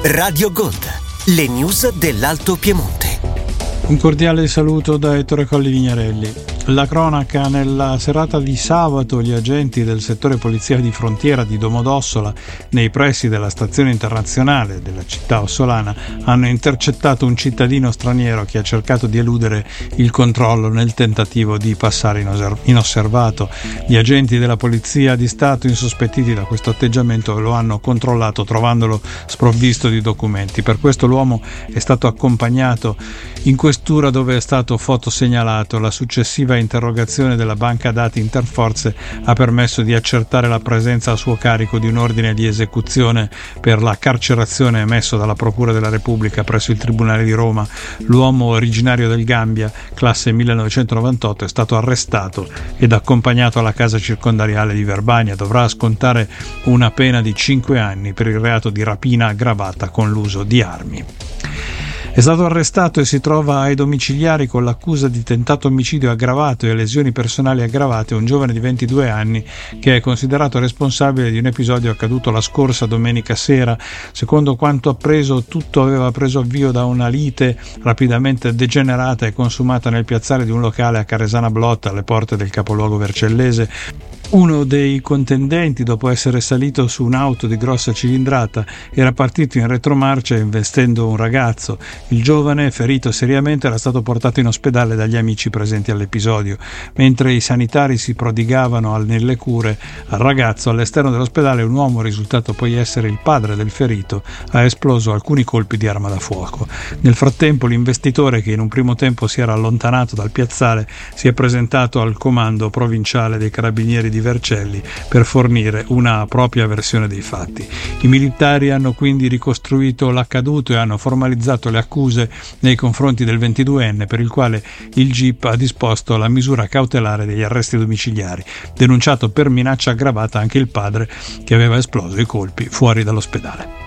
Radio Gold, le news dell'Alto Piemonte. Un cordiale saluto da Ettore Colli Vignarelli. La cronaca: nella serata di sabato gli agenti del settore polizia di frontiera di Domodossola, nei pressi della stazione internazionale della città ossolana, hanno intercettato un cittadino straniero che ha cercato di eludere il controllo nel tentativo di passare inosservato. Gli agenti della polizia di Stato, insospettiti da questo atteggiamento, lo hanno controllato trovandolo sprovvisto di documenti. Per questo l'uomo è stato accompagnato in questura, dove è stato fotosegnalato. La successiva interrogazione della banca dati interforze ha permesso di accertare la presenza a suo carico di un ordine di esecuzione per la carcerazione emesso dalla Procura della Repubblica presso il Tribunale di Roma. L'uomo, originario del Gambia, classe 1998, è stato arrestato ed accompagnato alla casa circondariale di Verbania. Dovrà scontare una pena di 5 anni per il reato di rapina aggravata con l'uso di armi. È stato arrestato e si trova ai domiciliari con l'accusa di tentato omicidio aggravato e lesioni personali aggravate un giovane di 22 anni che è considerato responsabile di un episodio accaduto la scorsa domenica sera. Secondo quanto appreso, tutto aveva preso avvio da una lite rapidamente degenerata e consumata nel piazzale di un locale a Caresana Blotta, alle porte del capoluogo vercellese. Uno dei contendenti, dopo essere salito su un'auto di grossa cilindrata, era partito in retromarcia investendo un ragazzo. Il giovane, ferito seriamente, era stato portato in ospedale dagli amici presenti all'episodio. Mentre i sanitari si prodigavano nelle cure al ragazzo, all'esterno dell'ospedale un uomo, risultato poi essere il padre del ferito, ha esploso alcuni colpi di arma da fuoco. Nel frattempo l'investitore, che in un primo tempo si era allontanato dal piazzale, si è presentato al comando provinciale dei carabinieri di Vercelli per fornire una propria versione dei fatti. I militari hanno quindi ricostruito l'accaduto e hanno formalizzato le accuse nei confronti del 22enne, per il quale il GIP ha disposto la misura cautelare degli arresti domiciliari. Denunciato per minaccia aggravata anche il padre, che aveva esploso i colpi fuori dall'ospedale.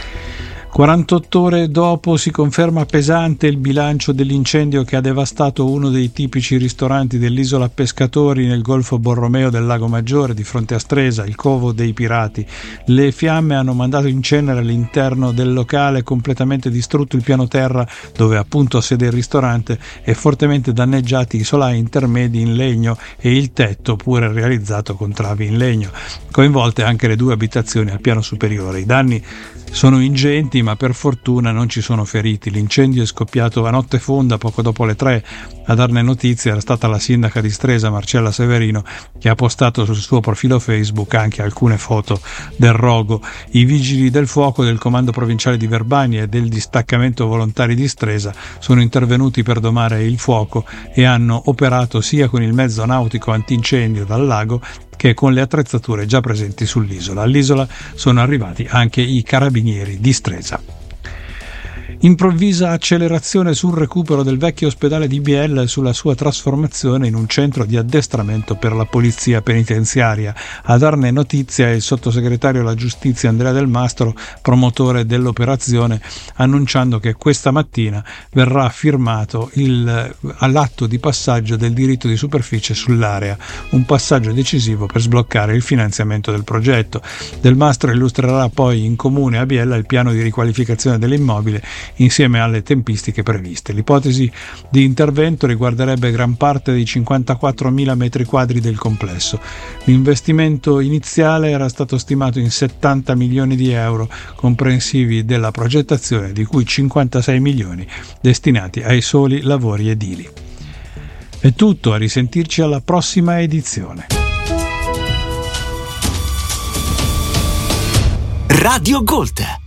48 ore dopo si conferma pesante il bilancio dell'incendio che ha devastato uno dei tipici ristoranti dell'isola Pescatori nel Golfo Borromeo del Lago Maggiore, di fronte a Stresa, il Covo dei Pirati. Le fiamme hanno mandato in cenere l'interno del locale, completamente distrutto il piano terra dove appunto ha sede il ristorante e fortemente danneggiati i solai intermedi in legno e il tetto, pure realizzato con travi in legno. Coinvolte anche le 2 abitazioni al piano superiore. I danni sono ingenti, ma per fortuna non ci sono feriti. L'incendio è scoppiato a notte fonda, poco dopo le 3. A darne notizia era stata la sindaca di Stresa, Marcella Severino, che ha postato sul suo profilo Facebook anche alcune foto del rogo. I vigili del fuoco del comando provinciale di Verbania e del distaccamento volontari di Stresa sono intervenuti per domare il fuoco e hanno operato sia con il mezzo nautico antincendio dal lago che con le attrezzature già presenti sull'isola. All'isola sono arrivati anche i carabinieri di Stresa. Improvvisa accelerazione sul recupero del vecchio ospedale di Biella e sulla sua trasformazione in un centro di addestramento per la polizia penitenziaria. A darne notizia è il sottosegretario alla giustizia Andrea Del Mastro, promotore dell'operazione, annunciando che questa mattina verrà firmato all'atto di passaggio del diritto di superficie sull'area, un passaggio decisivo per sbloccare il finanziamento del progetto. Del Mastro illustrerà poi in comune a Biella il piano di riqualificazione dell'immobile insieme alle tempistiche previste. L'ipotesi di intervento riguarderebbe gran parte dei 54.000 metri quadri del complesso. L'investimento iniziale era stato stimato in 70 milioni di euro, comprensivi della progettazione, di cui 56 milioni destinati ai soli lavori edili. È tutto, a risentirci alla prossima edizione. Radio Gold,